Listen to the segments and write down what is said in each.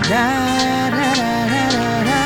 Da, da, da, da, da, da.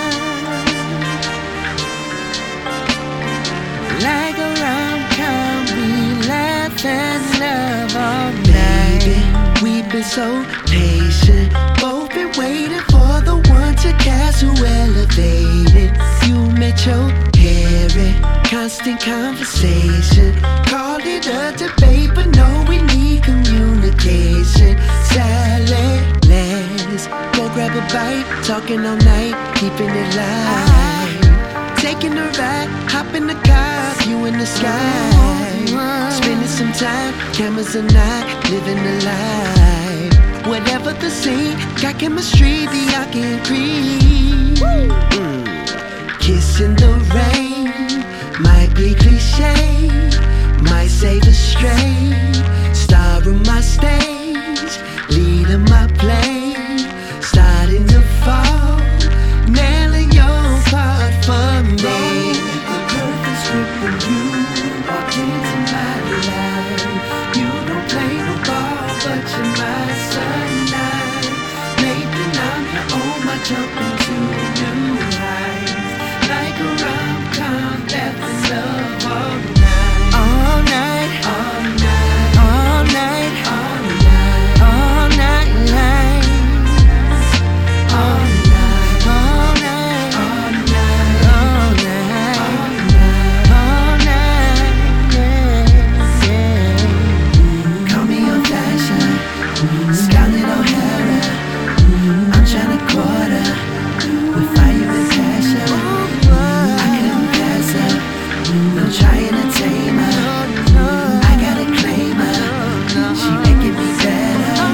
Like a rom-com, we laugh and love all night. Baby, we've been so patient, both been waiting for the one to cast who elevated. You met your Harry, constant conversation. Call it a debate, but no, we need communication. Salad, let's go grab a bite. Talking all night, keeping it light. Taking a ride, hop in the car, view in the sky. Spending some time, cameras and I, living the life. Whatever the scene, got chemistry, the I can creep. Kiss in the rain, might be cliche, might save us straight. Star of my stage, lead of my play. Starting to fall, nailing your part for me. The perfect script for you, walk into my life. You don't play no ball, but you're my sunlight. Maybe I'm your own, my jump into new heights. Like a rom-com, left in love all night. All night, All night, all night, all night, all night, night. all night, All night, all night, all night, all night. all night, yeah, yeah. Call me old fashioned, Scarlett O'Hara. I'm tryna quarter with fire and passion. I couldn't pass her, no trying to tame her. I gotta claim her, she making me better.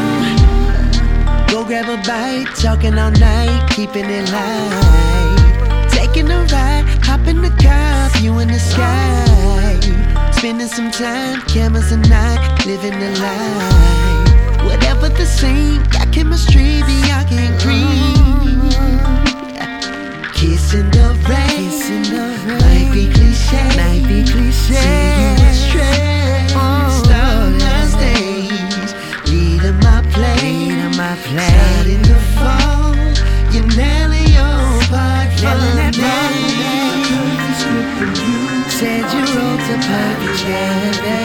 Go grab a bite, talking all night, keeping it light. Taking a ride, hop in the car, view in the sky. Spending some time, cameras and I, living the life. Whatever the scene, got chemistry, the I can creep. Kiss in the rain, might be cliche, Might be cliche. see you astray. Star on my stage, leading my play. Leading my play. Starting to fall, you're nailing your part for Nailing that me. part. Perfect script for you. Said you wrote the perfect jam.